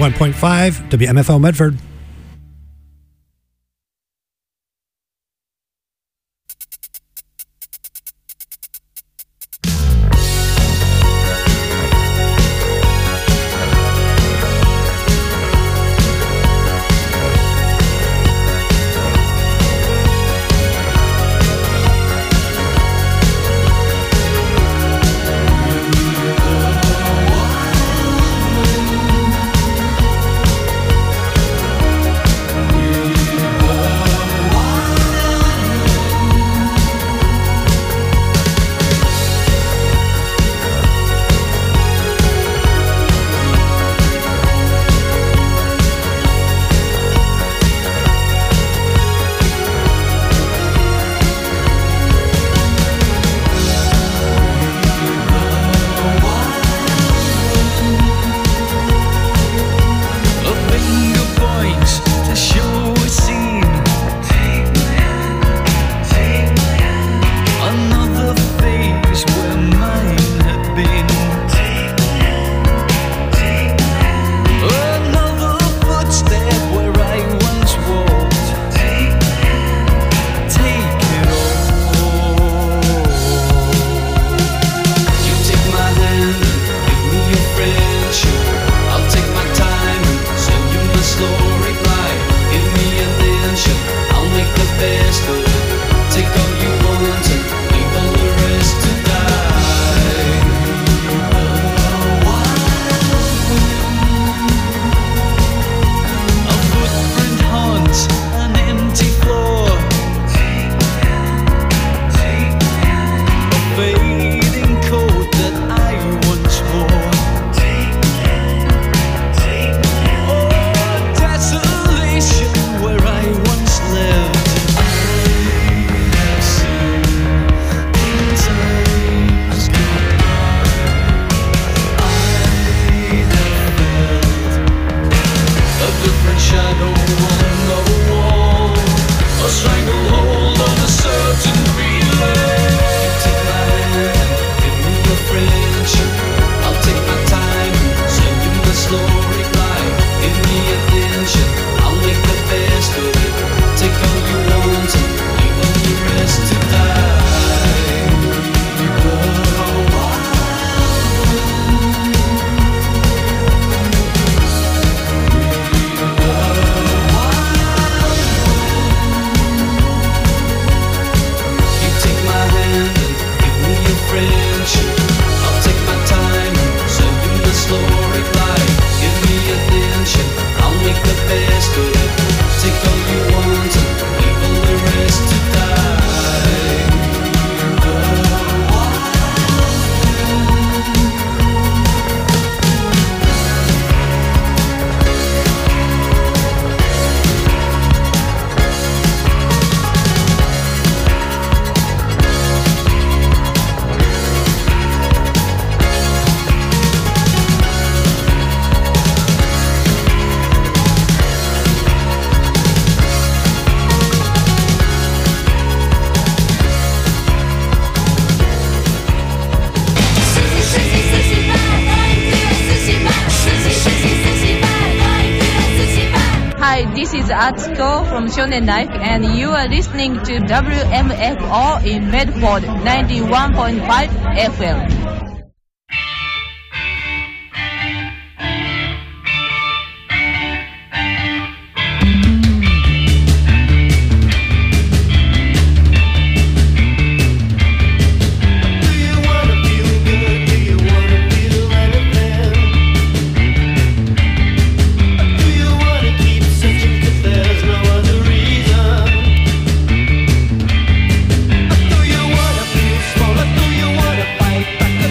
91.5 WMFO Medford. This is Atsuko from Shonen Life, and you are listening to WMFO in Medford 91.5 FM. Back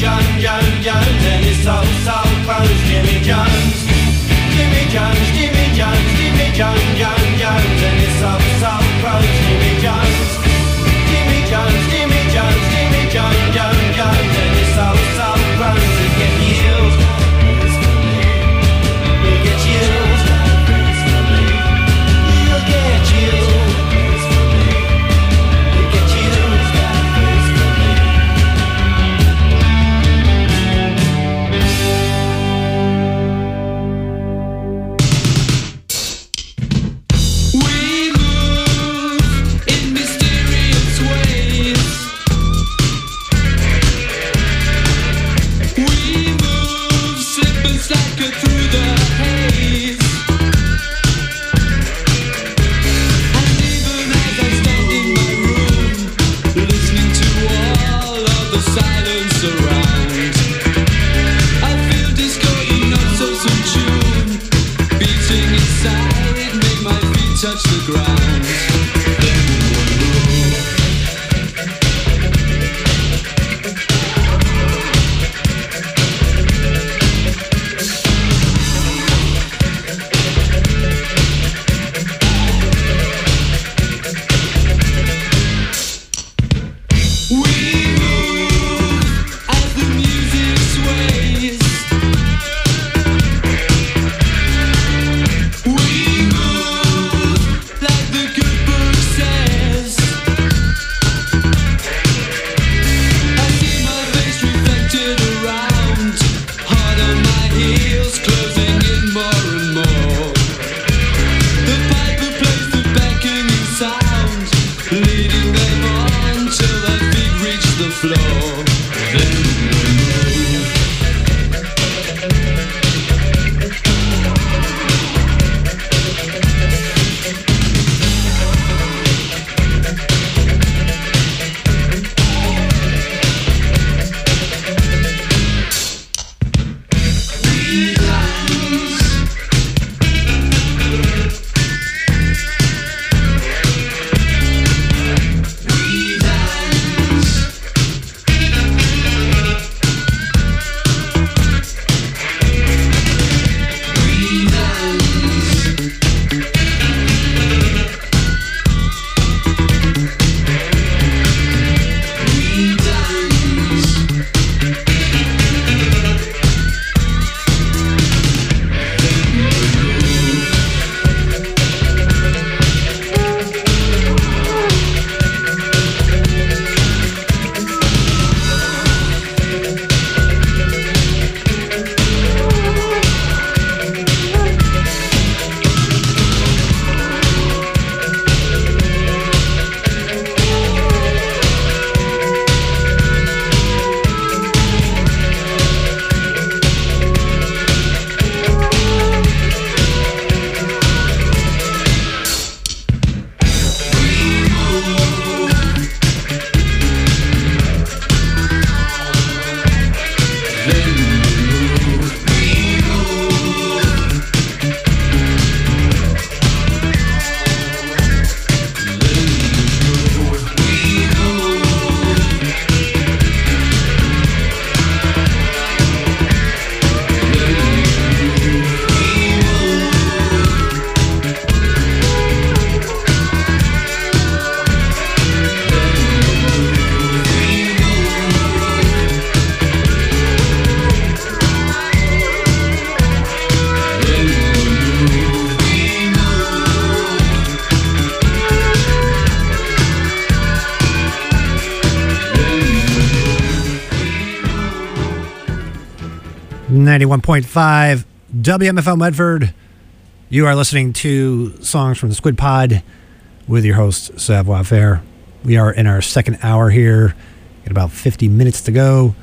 91.5 WMFO Medford. You are listening to Songs from the Squid Pod with your host, Savoir Faire. We are in our second hour here. Got about 50 minutes to go.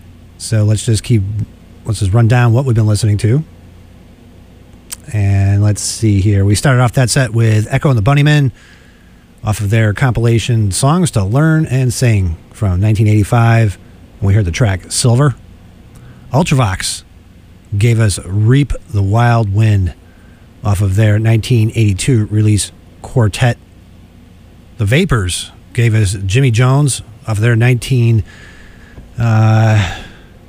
So let's just run down what we've been listening to. And let's see here. We started off that set with Echo and the Bunnymen off of their compilation Songs to Learn and Sing from 1985. And we heard the track Silver. Ultravox gave us Reap the Wild Wind off of their 1982 release Quartet. The Vapors gave us Jimmy Jones off of their 19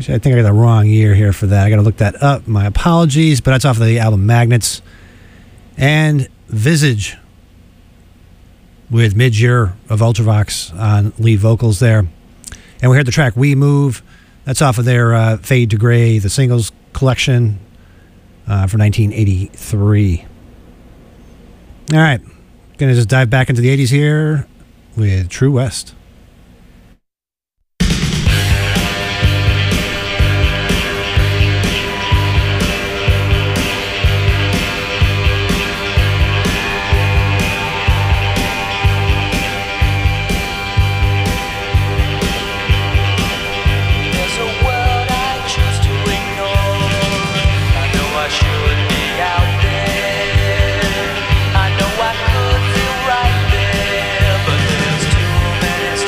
I think I got the wrong year here for that. I got to look that up. My apologies, but that's off of the album Magnets. And Visage with Midyear of Ultravox on lead vocals there. And we heard the track We Move. That's off of their Fade to Gray, the singles collection from 1983. All right. Going to just dive back into the 80s here with True West. I know I could feel right there, but there's too many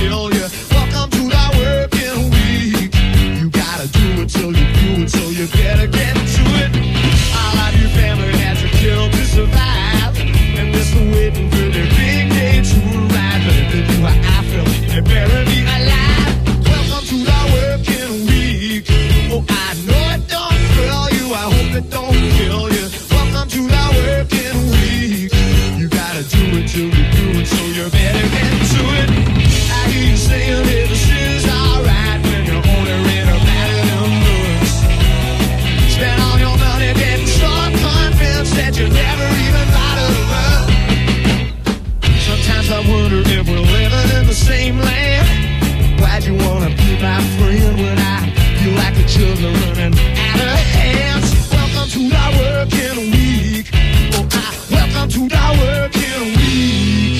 kill you. Welcome to the working week. You gotta do it till you do it, so you better get to it. All of your family has to kill to survive, and they're still waiting for their big day to arrive. But if they do what I feel, they better be alive. Welcome to the working week. Oh, I know it don't thrill you, I hope it don't kill you. Welcome to the working week. You gotta do it till you do it, so you better get to it. I hear you saying that this is alright when you're ordering a battered and books. Spend all your money getting so convinced that you never even bothered to work. Sometimes I wonder if we're living in the same land. Why'd you wanna be my friend when I feel like the children running out of hands? Welcome to the working week. Oh, welcome to the working week.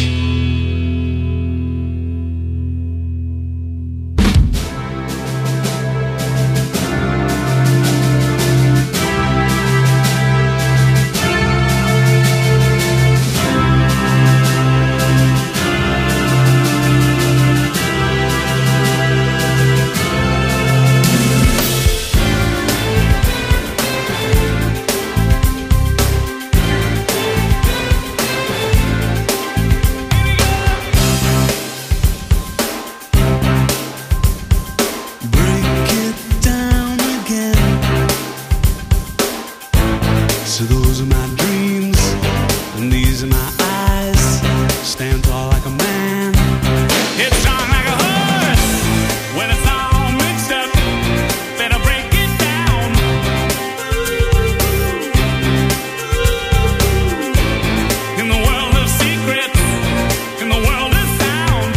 So those are my dreams, and these are my eyes. Stand tall like a man, hit strong like a horse. When it's all mixed up, better break it down. In the world of secrets, in the world of sound,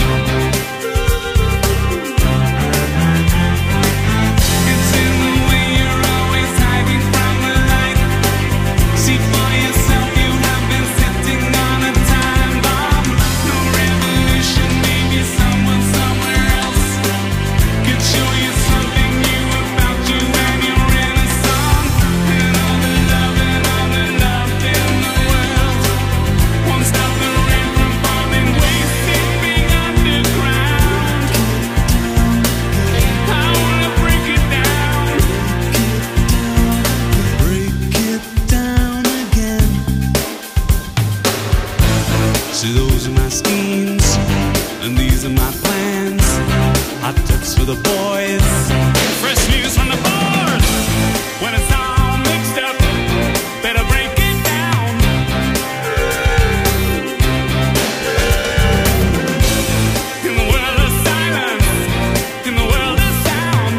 it's in the way you're always hiding from the light. See for yourself, you have been sitting on a time bomb. No revolution, maybe someone somewhere else could show you something new about you and your inner song. And all the love in the world won't stop the rain from falling, wasting being underground. I wanna break it down. Break it down again. See, those are my schemes, and these are my plans. Hot tips for the boys, fresh news from the board. When it's all mixed up, better break it down. In the world of silence, in the world of sound,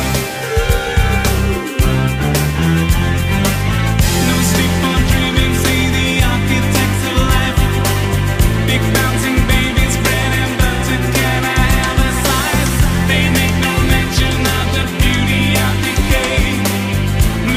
no sleep for dreaming, say the architects of life. Big bouncing babies, bread and butter, can I have a slice? They make no mention of the beauty of decay.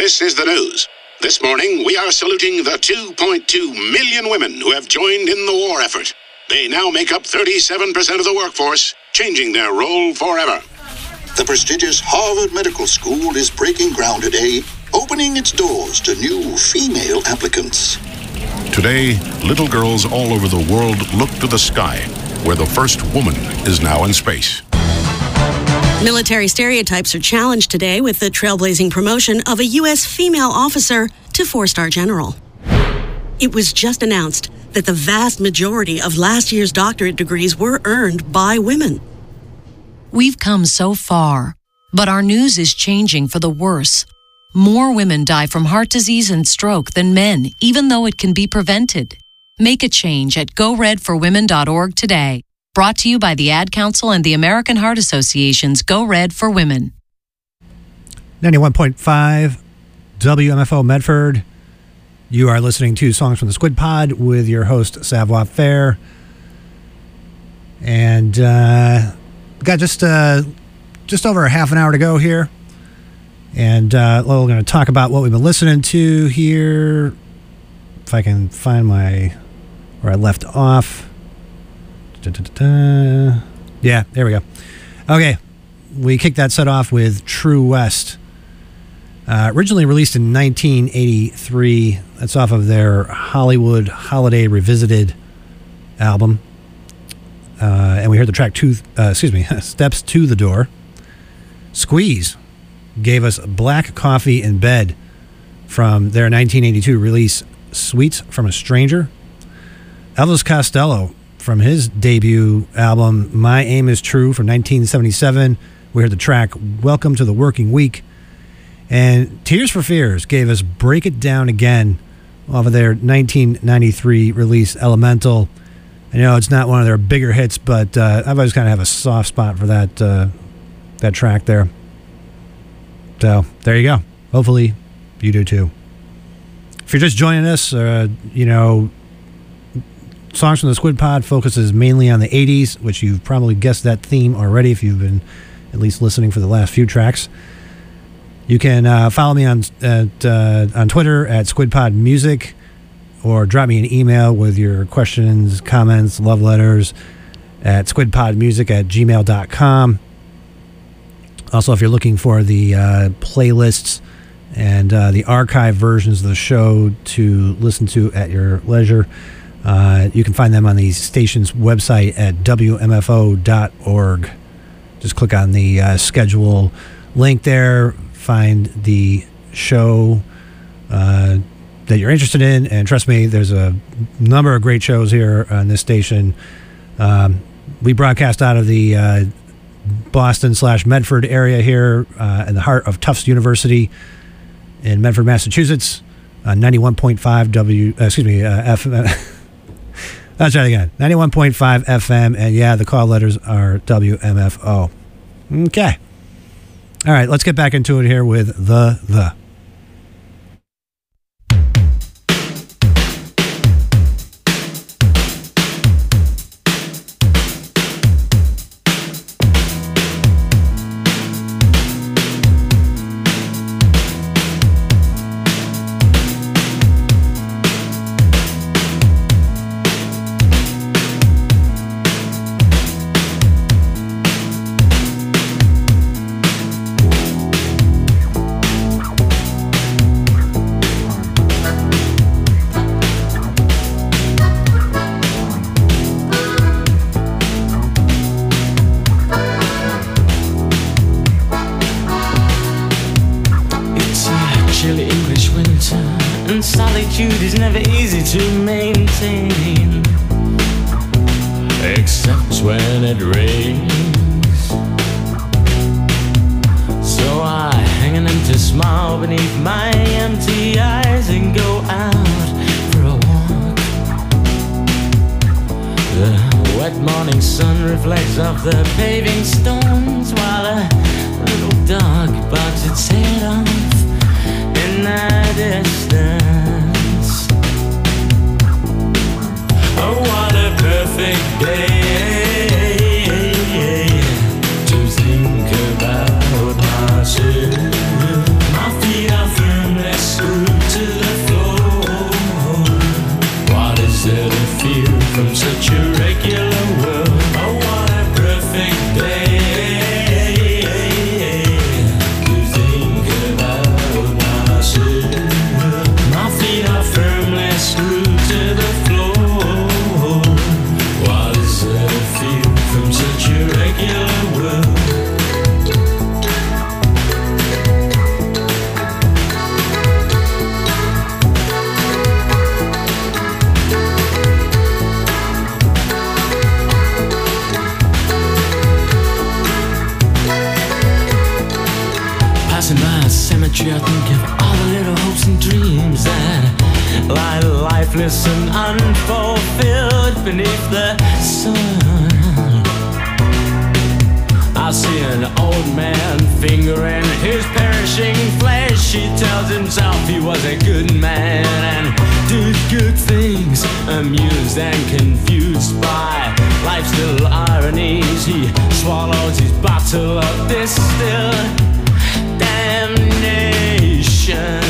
This is the news. This morning, we are saluting the 2.2 million women who have joined in the war effort. They now make up 37% of the workforce, changing their role forever. The prestigious Harvard Medical School is breaking ground today, opening its doors to new female applicants. Today, little girls all over the world look to the sky, where the first woman is now in space. Military stereotypes are challenged today with the trailblazing promotion of a U.S. female officer to 4-star general. It was just announced that the vast majority of last year's doctorate degrees were earned by women. We've come so far, but our news is changing for the worse. More women die from heart disease and stroke than men, even though it can be prevented. Make a change at GoRedForWomen.org today. Brought to you by the Ad Council and the American Heart Association's Go Red for Women. 91.5 WMFO Medford. You are listening to Songs from the Squid Pod with your host, Savoir Faire. And got just over a half an hour to go here. And we're going to talk about what we've been listening to here. If I can find where I left off. Yeah, there we go. Okay, we kicked that set off with True West. Originally released in 1983. That's off of their Hollywood Holiday Revisited album. And we heard the track Steps to the Door. Squeeze gave us Black Coffee in Bed from their 1982 release Sweets from a Stranger. Elvis Costello from his debut album My Aim is True from 1977. We heard the track Welcome to the Working Week. And Tears for Fears gave us Break It Down Again off of their 1993 release Elemental. I know it's not one of their bigger hits, but I've always kind of have a soft spot for that track there. So there you go. Hopefully you do too. If you're just joining us, Songs from the Squid Pod focuses mainly on the 80s, which you've probably guessed that theme already if you've been at least listening for the last few tracks. You can follow me on Twitter at SquidPodMusic, or drop me an email with your questions, comments, love letters at squidpodmusic@gmail.com. Also, if you're looking for the playlists and the archive versions of the show to listen to at your leisure, you can find them on the station's website at wmfo.org. Just click on the schedule link there, find the show that you're interested in, and trust me, there's a number of great shows here on this station. We broadcast out of the Boston/Medford area here in the heart of Tufts University in Medford, Massachusetts. 91.5 FM. Let's try it again. 91.5 FM, and yeah, the call letters are WMFO. Okay. All right, let's get back into it here with the. Solitude is never easy to maintain, except when it rains. So I hang an empty smile beneath my empty eyes and go out for a walk. The wet morning sun reflects off the paving stones, while a little dog barks its head off in the distance. Oh, what a perfect day to think about myself. My feet are firm Passing by a cemetery, I think of all the little hopes and dreams that lie lifeless and unfulfilled beneath the sun. I see an old man fingering his perishing flesh. He tells himself he was a good man and did good things, amused and confused by life's little ironies. He swallows his bottle of distilled damnation.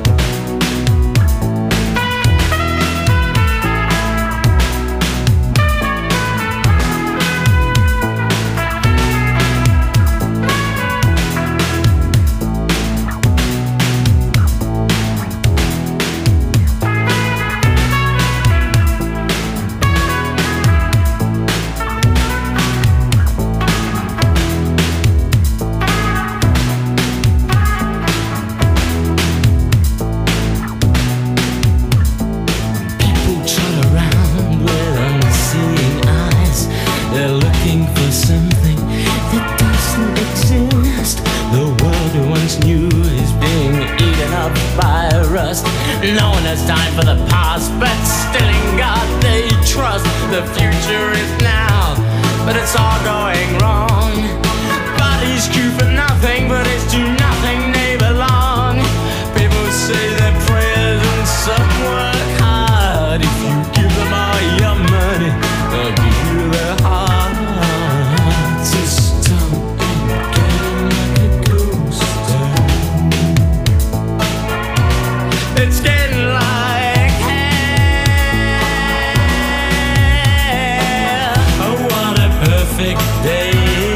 No one has time for the past, but still in God they trust. The future is now, but it's all going wrong. Bodies queue for nothing, but it's to nothing they belong. People say their prayers and some work hard. If you give them all your money, they'll give you their hearts. Just don't get like a ghost town. It's getting like hell. Oh, what a perfect day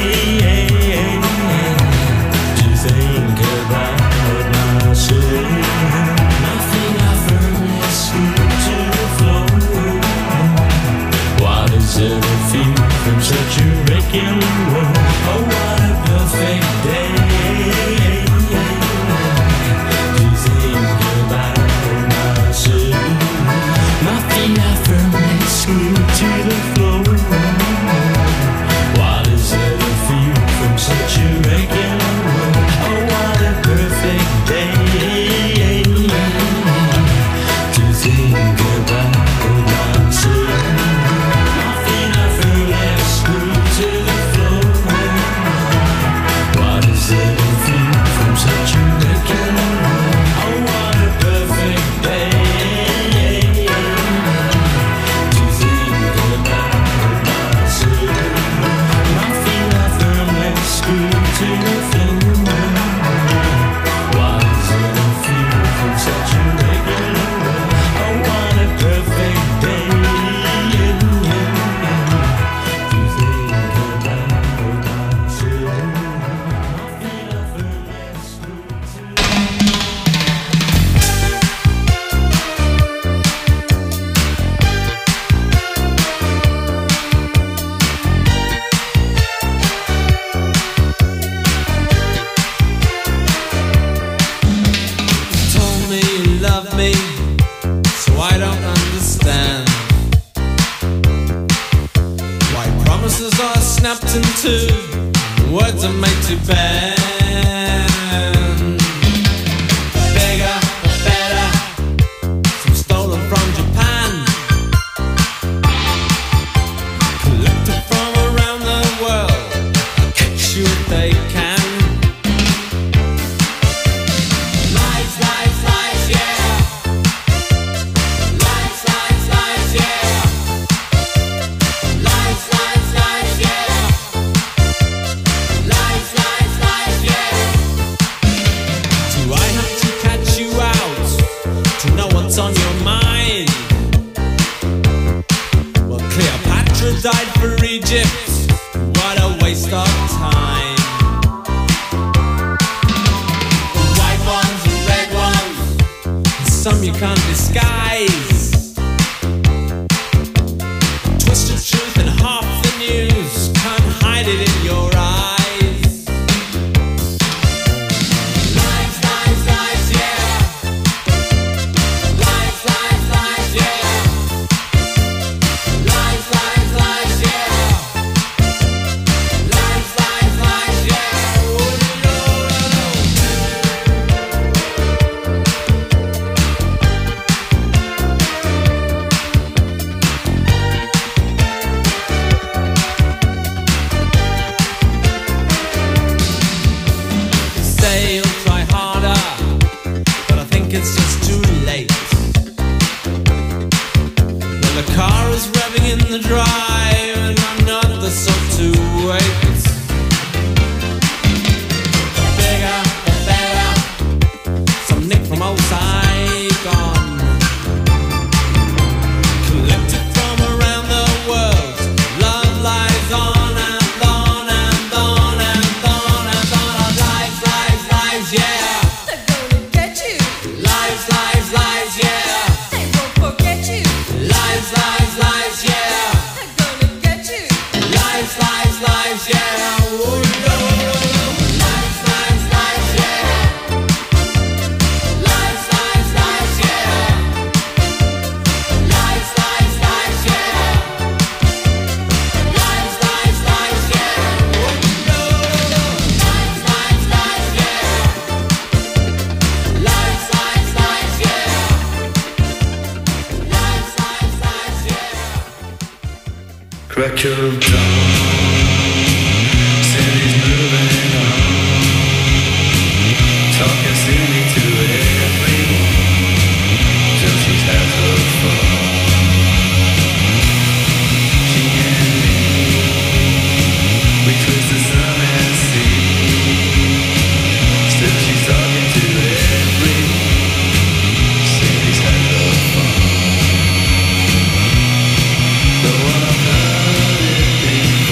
to think about myself. Nothing ever is sweet to the flow. What is it to feel from such a wrecking world? Oh, what a perfect day to think about myself. Nothing ever makes me to the floor. What is it to feel from such a regular world? Oh, what a perfect day to think about myself. Nothing ever makes me to the floor. What is it to feel from such a regular world? Oh, what a perfect day to think about myself. Nothing ever makes me to the floor. What is it to feel from such a regular world? Oh, what a perfect day to think about myself. Nothing ever makes me Told me you love me, so I don't understand why promises are snapped in two, words are made to bend. Bigger, better, some stolen from Japan, collected from around the world, catch you if they can. Lies, lies, lies, yeah. Lies, lies, lies, yeah. Lies, lies, lies, yeah. Lies, lies, lies, yeah. Do I have to catch you out to know what's on your mind? Well, Cleopatra died for Egypt. What a waste of time. White ones and red ones, and some you can't disguise. Twisted truth and half the news, can't hide it in your eyes. Lies, lies, lies, yeah. Lies, lies, lies, yeah. Lies, lies, lies, yeah. Lies, lies, lies, yeah. Oh, no, no, no. breaker of dawn. Cindy's moving on, talking silly to everyone till she's had her fun. She and me, we twist the sun and sea. Still she's talking to everyone. Cindy's had her fun. But what I've heard it before.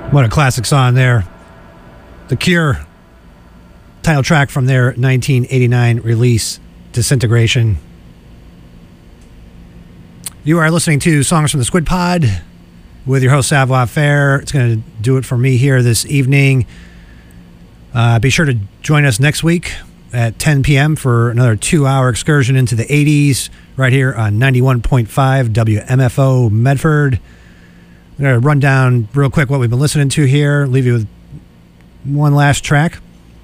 What a classic song there. The Cure, title track from their 1989 release, Disintegration. You are listening to Songs from the Squid Pod with your host, Savoir Faire. It's going to do it for me here this evening. Be sure to join us next week at 10 p.m. for another 2-hour excursion into the 80s right here on 91.5 WMFO Medford. I'm going to run down real quick what we've been listening to here, leave you with one last track.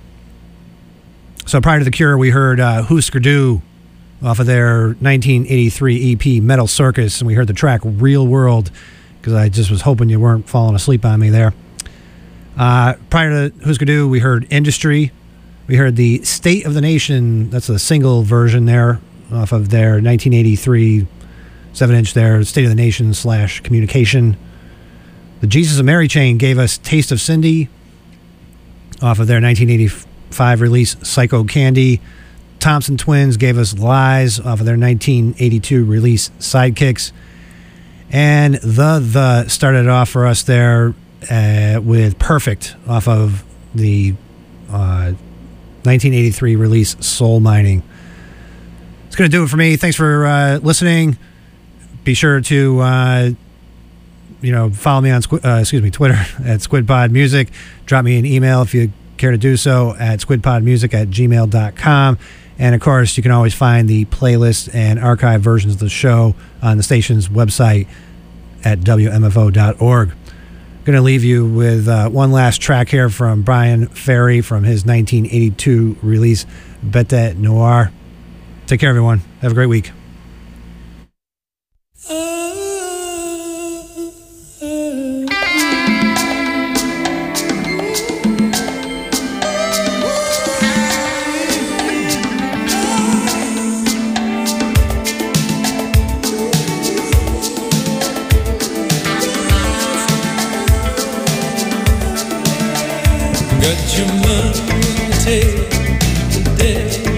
So prior to The Cure, we heard Husker Du off of their 1983 EP Metal Circus, and we heard the track Real World, because I just was hoping you weren't falling asleep on me there. Prior to Husker Du, we heard Industry. We heard the State of the Nation, that's the single version there, off of their 1983 7-inch there, State of the Nation / Communication. The Jesus and Mary Chain gave us Taste of Cindy off of their 1985 release Psycho Candy. Thompson Twins gave us Lies off of their 1982 release Sidekicks. And the started off for us there with Perfect off of the 1983 release Soul Mining. It's going to do it for me. Thanks for listening. Be sure to follow me on Twitter at SquidPod Music. Drop me an email if you care to do so at squidpodmusic@gmail.com. And of course, you can always find the playlist and archive versions of the show on the station's website at WMFO.org. Going to leave you with one last track here from Brian Ferry from his 1982 release Bête Noire. Take care, everyone. Have a great week. Got your money, take the day.